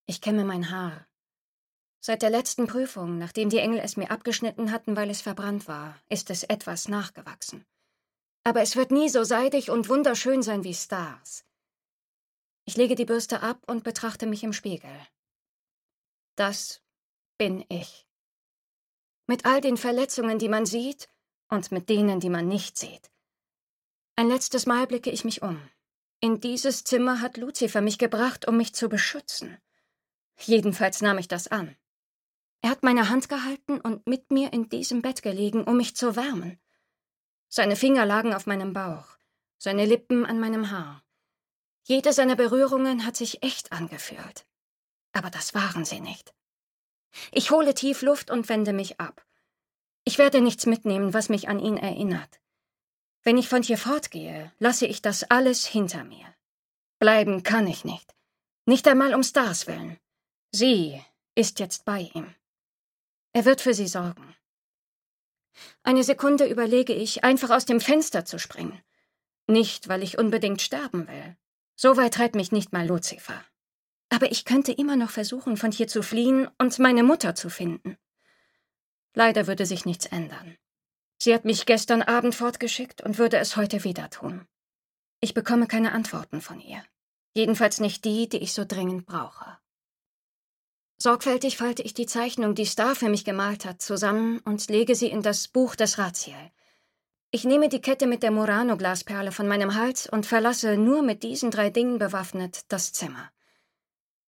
Ich kämme mein Haar. Seit der letzten Prüfung, nachdem die Engel es mir abgeschnitten hatten, weil es verbrannt war, ist es etwas nachgewachsen. Aber es wird nie so seidig und wunderschön sein wie Stars. Ich lege die Bürste ab und betrachte mich im Spiegel. Das bin ich. Mit all den Verletzungen, die man sieht, und mit denen, die man nicht sieht. Ein letztes Mal blicke ich mich um. In dieses Zimmer hat Luzifer mich gebracht, um mich zu beschützen. Jedenfalls nahm ich das an. Er hat meine Hand gehalten und mit mir in diesem Bett gelegen, um mich zu wärmen. Seine Finger lagen auf meinem Bauch, seine Lippen an meinem Haar. Jede seiner Berührungen hat sich echt angefühlt. Aber das waren sie nicht. Ich hole tief Luft und wende mich ab. Ich werde nichts mitnehmen, was mich an ihn erinnert. Wenn ich von hier fortgehe, lasse ich das alles hinter mir. Bleiben kann ich nicht. Nicht einmal um Stars willen. Sie ist jetzt bei ihm. Er wird für sie sorgen. Eine Sekunde überlege ich, einfach aus dem Fenster zu springen. Nicht, weil ich unbedingt sterben will. So weit treibt mich nicht mal Luzifer. Aber ich könnte immer noch versuchen, von hier zu fliehen und meine Mutter zu finden. Leider würde sich nichts ändern. Sie hat mich gestern Abend fortgeschickt und würde es heute wieder tun. Ich bekomme keine Antworten von ihr. Jedenfalls nicht die, die ich so dringend brauche. Sorgfältig falte ich die Zeichnung, die Star für mich gemalt hat, zusammen und lege sie in das Buch des Raziel. Ich nehme die Kette mit der Murano-Glasperle von meinem Hals und verlasse nur mit diesen 3 Dingen bewaffnet das Zimmer.